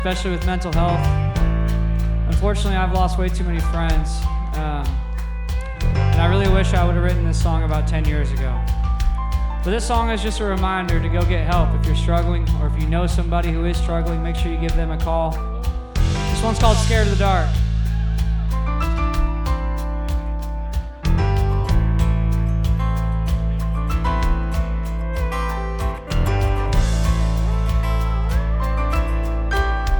especially with mental health. Unfortunately, I've lost way too many friends, and I really wish I would have written this song about 10 years ago. But this song is just a reminder to go get help if you're struggling, or if you know somebody who is struggling, make sure you give them a call. This one's called Scared of the Dark.